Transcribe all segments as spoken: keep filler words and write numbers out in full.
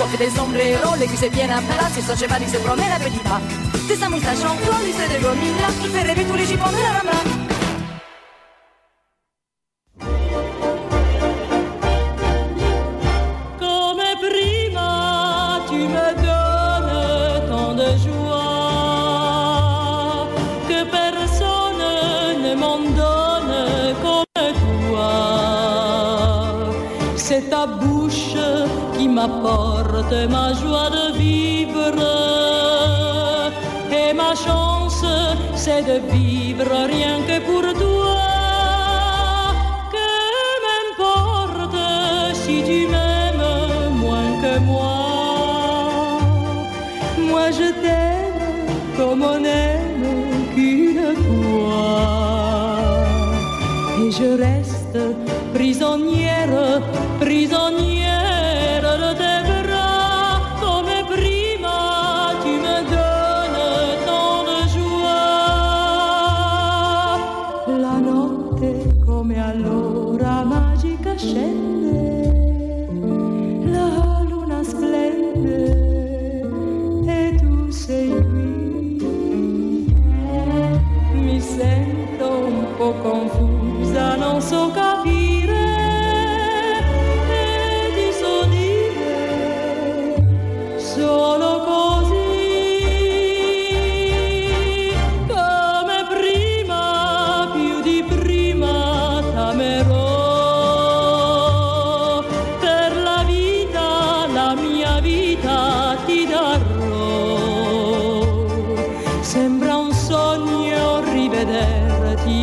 coiffes et des sombreros, les cuisses bien à plat, sur son cheval il se promène à petits pas. De sa moustache en toile, il fait des gomines là, il fait rêver tous les jupons de la Rambla. Come prima tu me donnes tant de joie que personne ne m'en donne comme toi. C'est ta bouche qui m'apporte ma joie de vivre et ma chance c'est de vivre rien que pour toi. Que m'importe si tu m'aimes moins que moi, moi je t'aime comme on aime qu'une fois et je reste prisonnière, prisonnière de tes bras. Come prima tu me donnes tant de joie. La notte come allora magica scende, la luna splende e tu sei qui. Mi sento un po' confusa, non so capire e ti so dire solo così. Come prima, più di prima t'amerò. Per la vita, la mia vita ti darò. Sembra un sogno rivederti,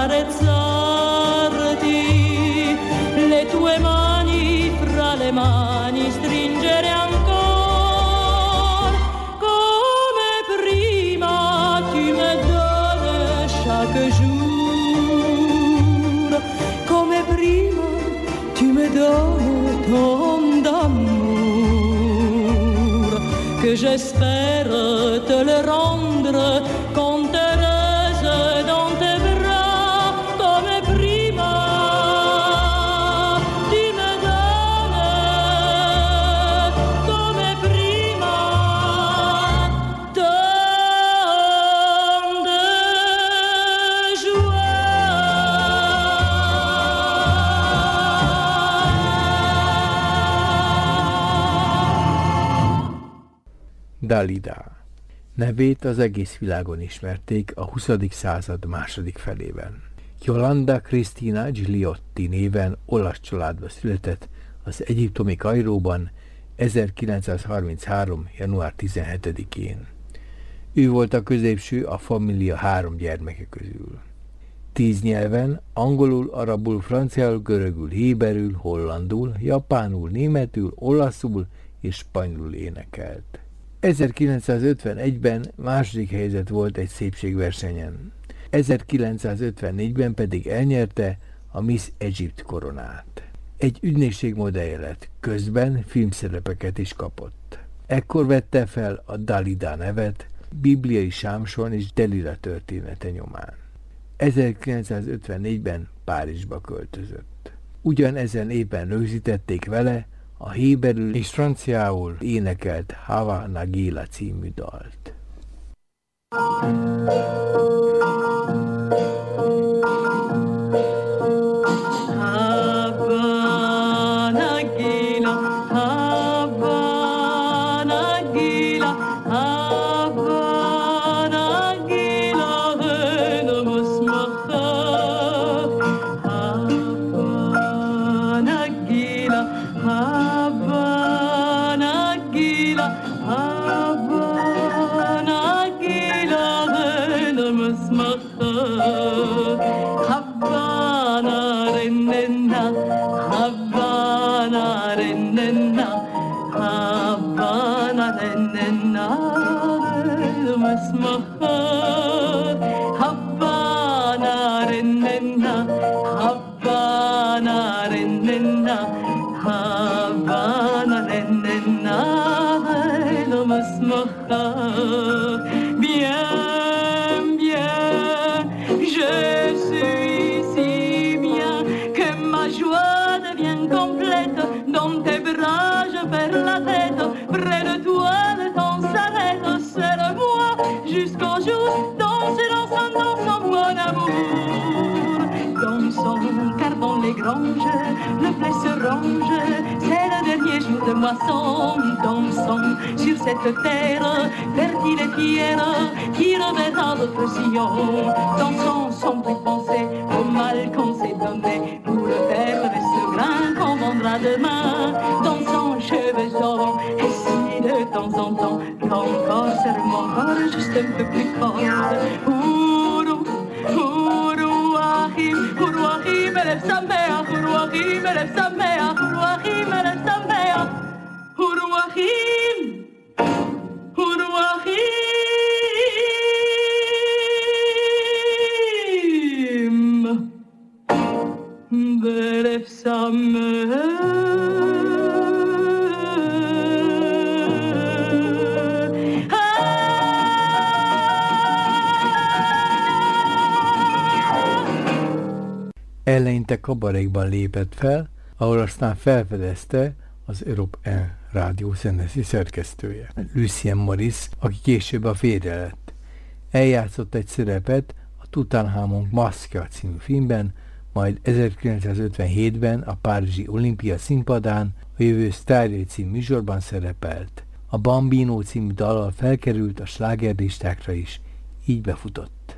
accarezzarti, le tue mani fra le mani stringere ancora. Come prima tu me donnes chaque jour, come prima tu me donnes tant d'amour que j'espère te le rendre quand heureuse dans tes bras. Come prima tu me donnes, come prima tant de joie. Dalida. Nevét az egész világon ismerték a huszadik század második felében. Yolanda Cristina Gigliotti néven olasz családba született az egyiptomi Kairóban ezerkilencszázharminchárom. január tizenhetedikén. Ő volt a középső a família három gyermeke közül. Tíz nyelven, angolul, arabul, franciául, görögül, héberül, hollandul, japánul, németül, olaszul és spanyolul énekelt. ezerkilencszázötvenegyben második helyzet volt egy szépségversenyen. ezerkilencszázötvennégyben pedig elnyerte a Miss Egypt koronát. Egy ügynökség modellje lett, közben filmszerepeket is kapott. Ekkor vette fel a Dalida nevet bibliai Sámson és Delila története nyomán. ezerkilencszázötvennégyben Párizsba költözött. Ugyanezen évben rögzítették vele a héberül és franciául énekelt Hava Nagila című dalt. Bien, bien, je suis si bien que ma joie devient complète. Dans tes bras je perds la tête. mange, le blé se range, c'est le dernier jour de moisson. Dansons sur cette terre fertile et fière qui reverra notre sillon. Dansons sans plus penser au mal qu'on s'est donné pour perdre ce grain qu'on vendra demain. Dansons cheveux jaunes et si de temps en temps ton corps serre mon corps juste un peu plus fort. Ourou, ourou, ahim, ourou, ahim, élève sa mère, ourou, ahim, élève sa mère, ourou, ahim, élève sa mère, ourou, ahim, ourou, ahim, élève sa mère. Eleinte kabarékban lépett fel, ahol aztán felfedezte az Europe egy rádió színészi szerkesztője, Lucien Morris, aki később a férje lett. Eljátszott egy szerepet a Tutanhamon maszkja című filmben, majd ezerkilencszázötvenhétben a Párizsi Olimpia színpadán a Jövő sztárjai című műsorban szerepelt. A Bambino című dallal felkerült a slágerlistákra is, így befutott.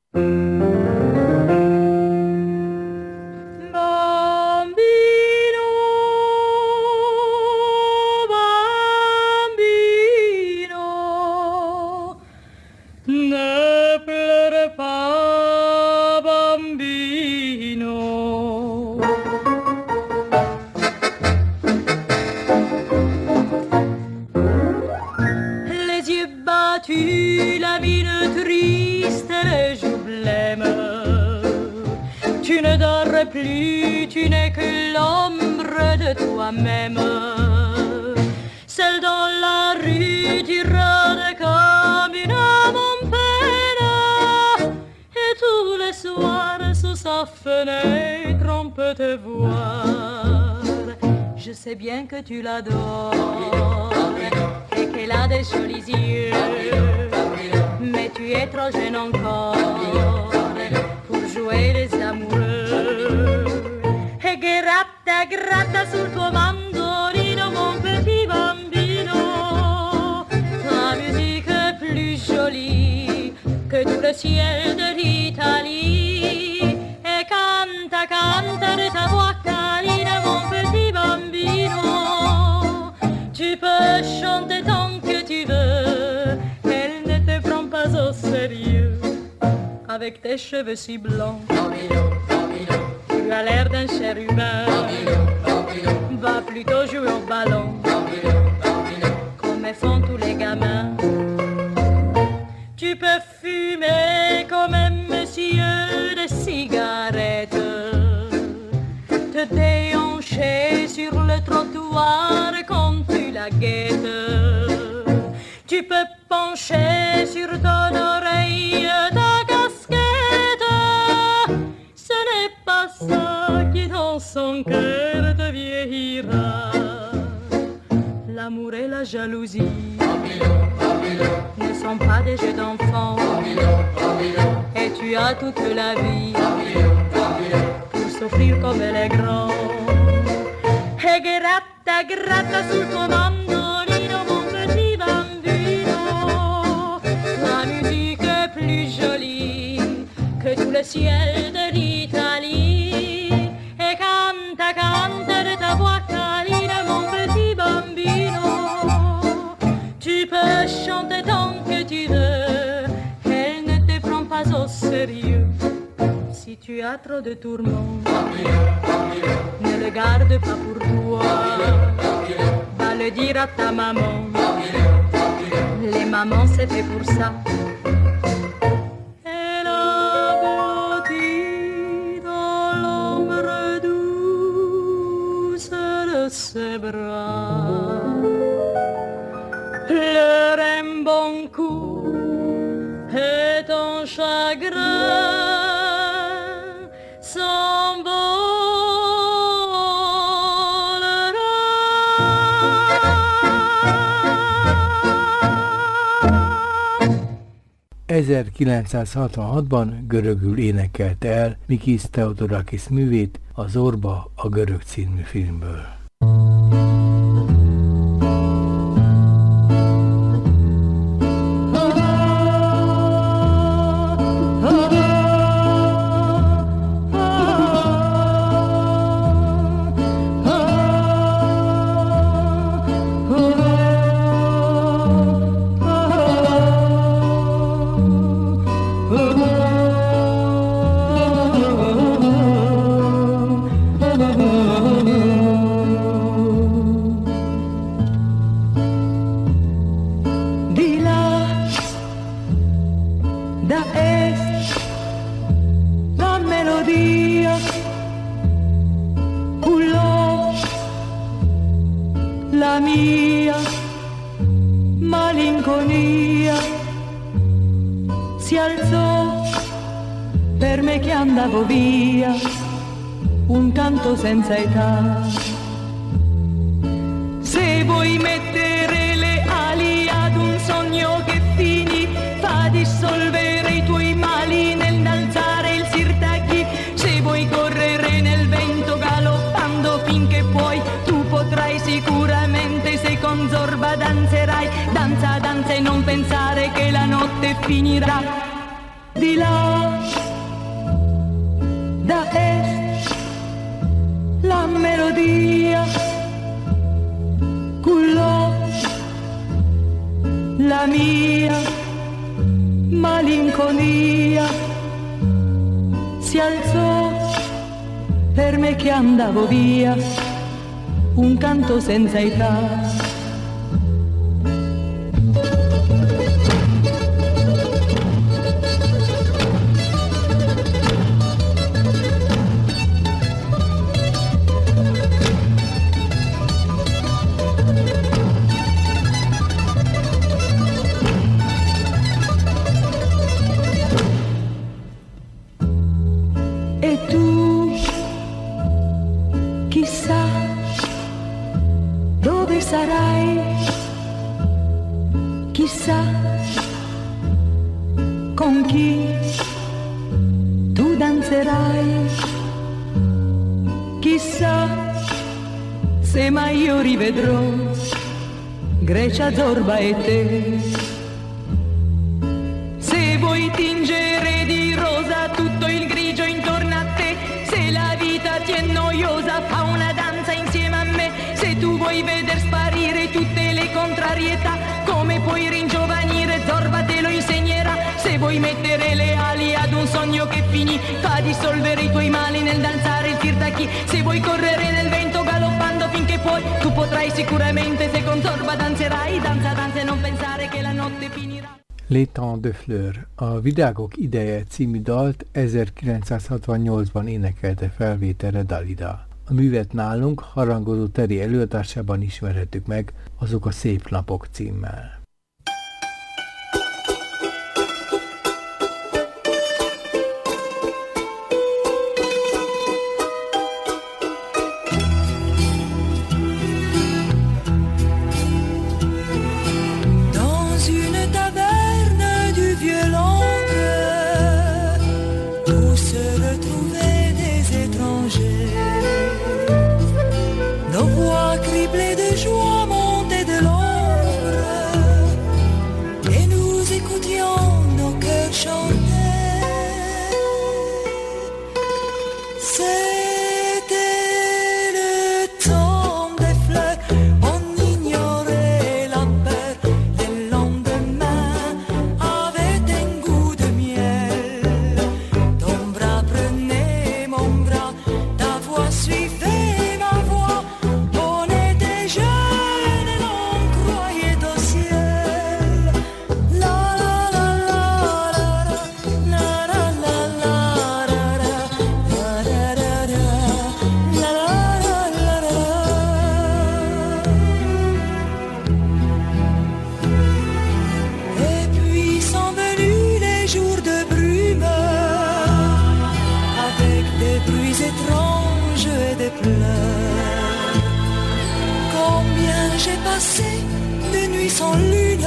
Plus, tu n'es que l'ombre de toi-même. Seul dans la rue, tu rôdes comme une âme en peine. Et tous les soirs, sous sa fenêtre, on peut te voir. Je sais bien que tu l'adores et qu'elle a des jolis yeux. Mais tu es trop jeune encore pour jouer les amoureux. E gratta, gratta sul tuo mandolino, mon petit bambino. Ta musique est plus jolie que tout le ciel de l'Italie. E canta, canta de ta voix câline, mon petit bambino. Tu peux chanter tant que tu veux, elle ne te prend pas au sérieux. Avec tes cheveux si blancs, tu as l'air d'un cher humain. Va plutôt jouer au ballon, comme font tous les gamins. Tu peux fumer comme un monsieur de cigarettes, te déhancher sur le trottoir quand tu la guettes. Tu peux pencher sur ton oreille ta casquette. Ce n'est pas ça qui dans son cœur te vieillira. L'amour et la jalousie ne sont pas des jeux d'enfants. Et tu as toute la vie pour souffrir comme elle est grande. E gratta, gratta sul tuo mandolino, mon petit bambino. La musique est plus jolie que tout le ciel de l'Italie. E canta, canta de ta voix câline, mon petit bambino. Tu peux chanter tant que tu veux, elle ne te prend pas au sérieux. Si tu as trop de tourments, ne le garde pas pour toi. Va le dire à ta maman. Les mamans c'est fait pour ça. Elle a blotti dans l'ombre douce de ses bras. Pleure un bon coup et ton chagrin ezerkilencszázhatvanhatban görögül énekelte el Mikis Theodorakis művét, Az orba a görög című filmből. Senza età. Se vuoi mettere le ali ad un sogno che fini, fa dissolvere i tuoi mali nell'alzare il sirtaki. Se vuoi correre nel vento galoppando finché puoi, tu potrai sicuramente, se con Zorba danzerai. Danza, danza e non pensare che la notte finirà. Di là, da est, la melodia, cullò la mia malinconia, si alzò per me che andavo via, un canto senza età. Grecia, Zorba e te. Se vuoi tingere di rosa tutto il grigio intorno a te, se la vita ti è noiosa fa una danza insieme a me. Se tu vuoi veder sparire tutte le contrarietà, come puoi ringiovanire, Zorba te lo insegnerà. Se vuoi mettere le ali ad un sogno che finì, fa dissolvere i tuoi mali nel danzare il tirtaki. Se vuoi correre nel vento galoppando finché puoi, tu potrai sicuramente, se con Zorba danzerai. Danza, danza e non pensare che la notte finirà. Les Temps de Fleurs, a Virágok ideje című dalt ezerkilencszázhatvannyolcban énekelte felvételre Dalida. A művet nálunk harangozó Teri előadásában ismerhettük meg, Azok a szép napok címmel. sans lune,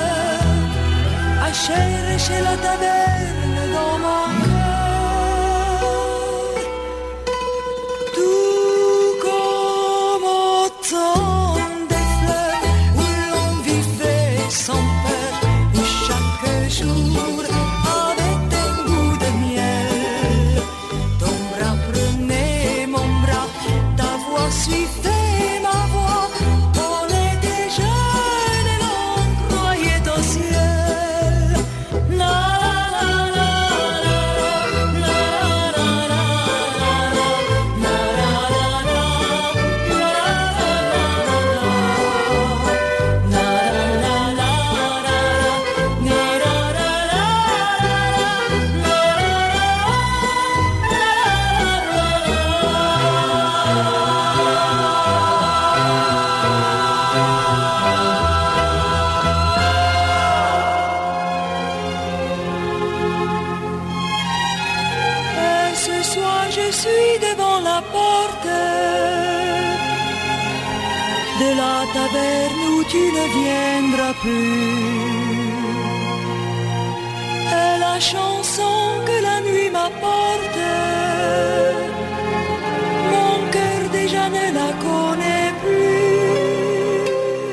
à chercher la taverne dans mon cœur. de la taverne où tu ne viendras plus. Et la chanson que la nuit m'apporte, mon cœur déjà ne la connaît plus.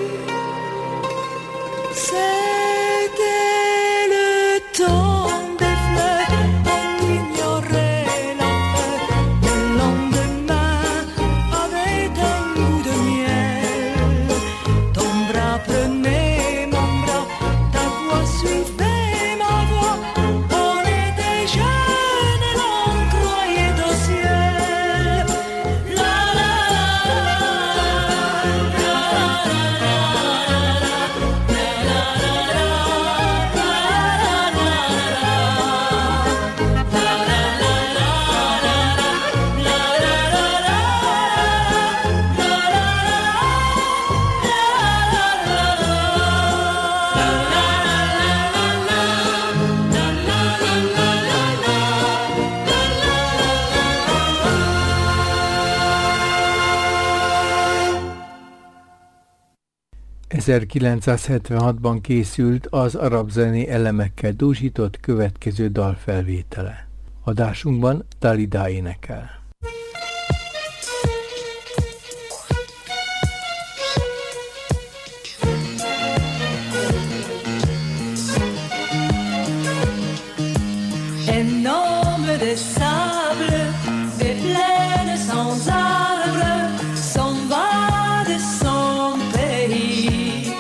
C'était le temps des fleurs, on ignorait la peur. Le lendemain avait un goût de miel. Ton bras prenait mon bras, ta voix suivait ma voix. On était jeunes et l'on croyait au ciel. La la ezerkilencszázhetvenhatban készült az arab zené elemekkel dúsított következő dal felvétele. Adásunkban Dalida énekel. Un homme de sable, des plaines sans arbres, s'en va de son pays.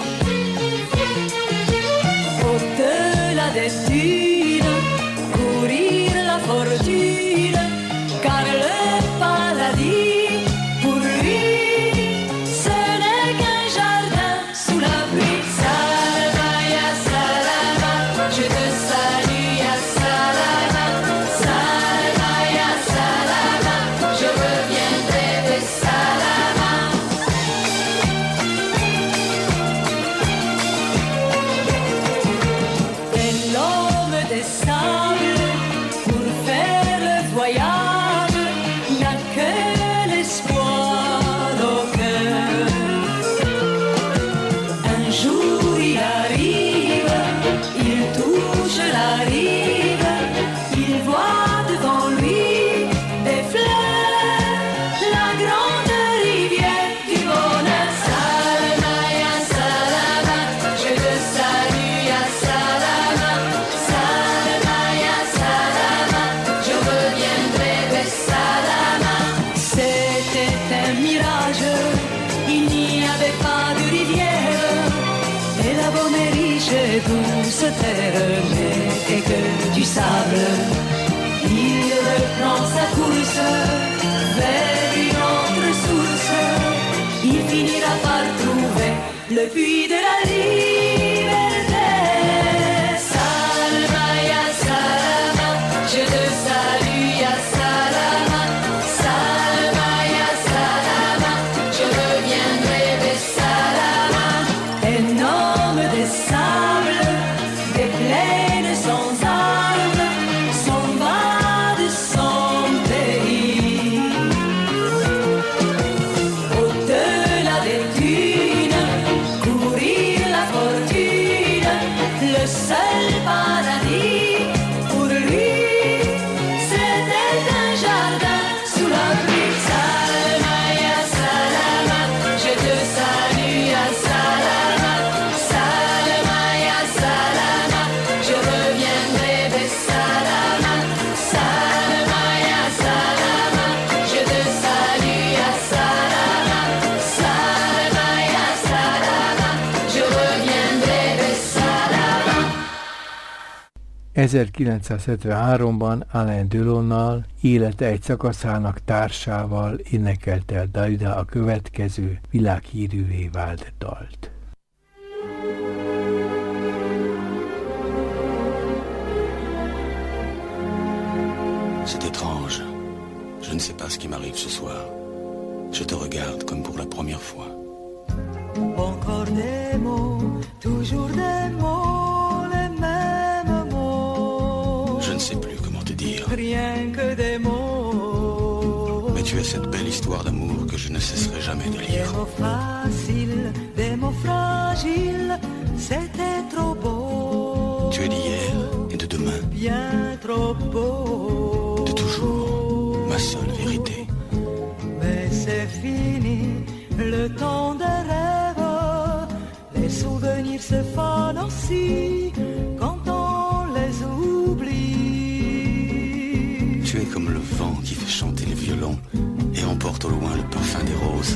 Au-delà des dunes, courir la fortune, car le paradis, pour lui, ce n'est qu'un jardin sous la pluie. Salama, ya salama, je te salue, ya salama. Salama, ya salama, je reviendrai de salama. Et l'homme des sables, pour faire le voyage, n'a que l'espoir au cœur. Un jour il arrive, il touche la rive, il voit devant lui des fleurs, la grande rivière du bonheur. Salama, ya salama, je te salue, ya salama. Salama, ya salama, je reviendrai de salama. C'était un mirage, il n'y avait pas de rivière, et la bonne et riche et douce terre n'était que du sable. Il reprend sa course vers une autre source, il finira par trouver le puits de la liberté. Salama, ya salama, je te salue, ya salama. Salama, ya salama, je reviendrai de salama. Un homme de sable, des plaines sans arbres, s'en va de son pays. Au-delà des dunes, courir la fortune, le seul paradis, pour lui, c'était un jardin sous la pluie. Salama, ya salama, je te salue, ya salama. Salama, ya salama, je reviendrai de salama. Salama, ya salama, je te salue, ya salama. Salama, ya salama, je reviendrai de salama. ezerkilencszázhetvenháromban Alain Delonnal, élete egy szakaszának társával énekelte el Dalida a következő világhírűvé vált dalt. C'est étrange. Je ne sais pas ce qui m'arrive ce soir. Je te regarde comme pour la première fois. Encore des mots, toujours des mots, les mêmes mots. Je ne sais plus comment te dire. Rien que des mots. Mais tu es cette belle histoire d'amour que je ne cesserai jamais de lire. Des mots faciles, des mots fragiles, c'était trop beau. Tu es d'hier et de demain, Bien trop beau. de toujours, ma seule vérité. Mais c'est fini, le temps des rêves. Les souvenirs se fanent aussi quand on les oublie. Tu es comme le vent qui fait chanter les violons et emporte au loin le parfum des roses.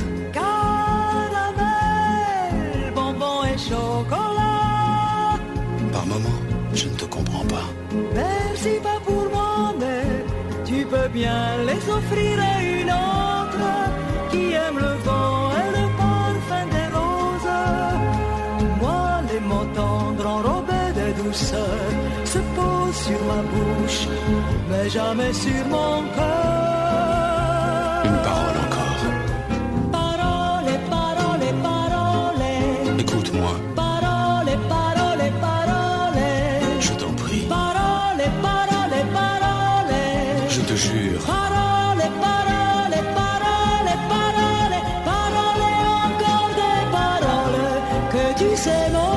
Caramel, bonbon et chocolat. Par moments, je ne te comprends pas. Merci pas pour moi, mais tu peux bien les offrir à une autre qui aime le vent et le parfum des roses. Moi, les mots tendres enrobés de douceur se posent sur ma bouche, mais jamais sur mon cœur. Une parole encore. Parole, parole, parole. Écoute-moi, Parole, parole, parole. je t'en prie. Parole, parole, parole. Je te jure, Parole, parole, parole, parole. Parole et encore des paroles que tu sais mon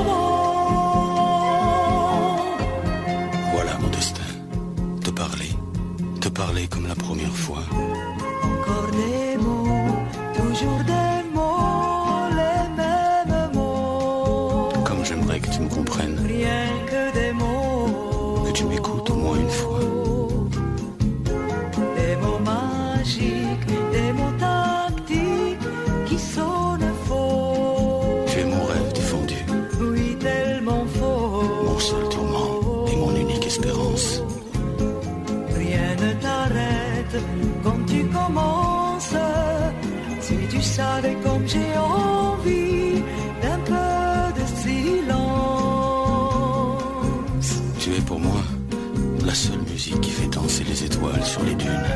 mot. voilà mon destin. Te parler, te parler comme la première fois. Encore des mots, toujours des mots, les mêmes mots. Comme j'aimerais que tu me comprennes, Rien que des mots. que tu m'écoutes au moins une fois. Des mots magiques, des mots tactiques qui sonnent faux. Tu es mon rêve défendu, Oui, tellement faux. mon seul tourment et mon unique espérance. Rien ne t'arrête quand tu commences. Si tu savais comme j'ai envie d'un peu de silence. Tu es pour moi la seule musique qui fait danser les étoiles sur les dunes.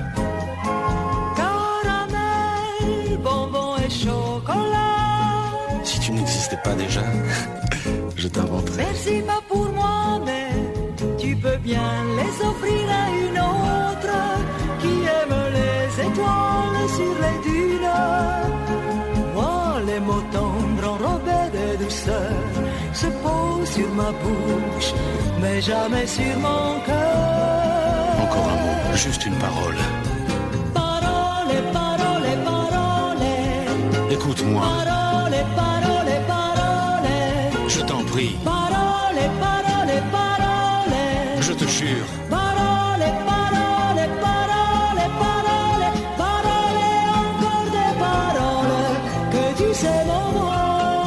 Caramel, bonbon et chocolat. Si tu n'existais pas déjà, je t'inventerais. Merci pas pour moi, mais tu peux bien les offrir à une autre qui aime les étoiles sur les dunes. Moi, les mots tendres enrobés de douceur se posent sur ma bouche, mais jamais sur mon cœur. Encore un mot, juste une parole. Parole, parole, parole. Écoute-moi, Parole, parole, parole. je t'en prie, Parole, parole, parole. je te jure. Parole, parole, parole, parole. Parole et encore des paroles que tu sais mon mot.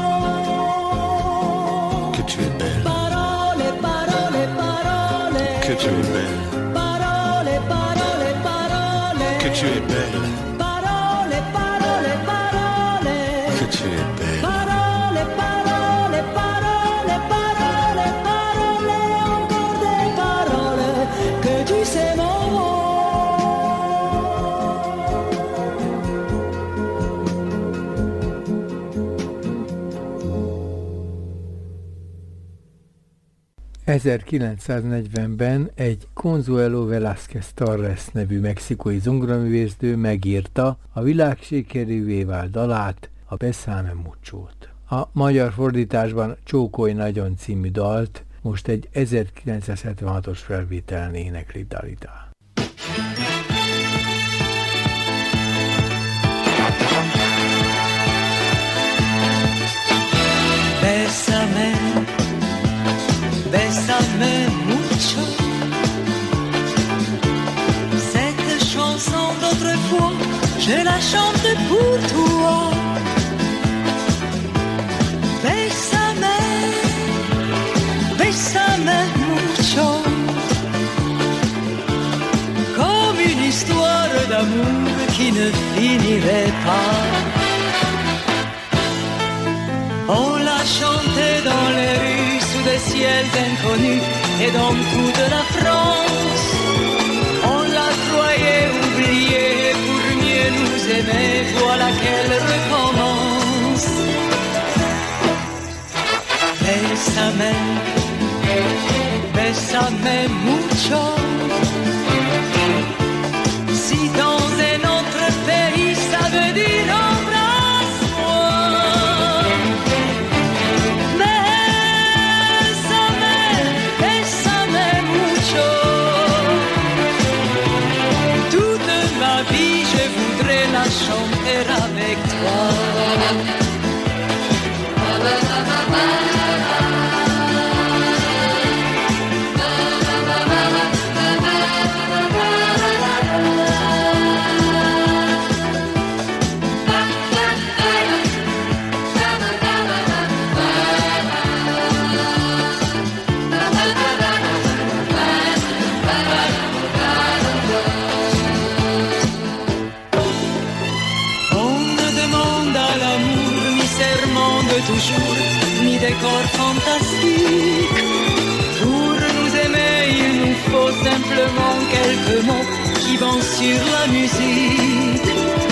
Que tu es belle, Parole, parole, parole. que tu es belle, Parole, parole, parole. que tu es belle, Parole, parole, parole. que tu es belle. Parole, parole, parole, parole, parole, encore des paroles que tu sais mon mot. ezerkilencszáznegyvenben egy Consuelo Velázquez Torres nevű mexikói zongoraművésznő megírta a világ sikerévé vált dalát, a Bésame Muchót. A magyar fordításban Csókolj nagyon című dalt most egy ezerkilencszázhetvenhatos felvételen énekli Dalida. Bésame, bésame mucho. Cette chanson d'autrefois, je la chante pour toi. Bésame, bésame mucho. Comme une histoire d'amour qui ne finirait pas. On l'a chanté dans les rues sous des ciels inconnus et dans toute la France. On la croyait oubliée pour mieux nous aimer, voilà qu'elle recommence. Bésame, bésame mucho. Si dans un autre pays avec toi. Toujours, ni décor fantastique. Pour nous aimer, il nous faut simplement quelques mots qui vont sur la musique.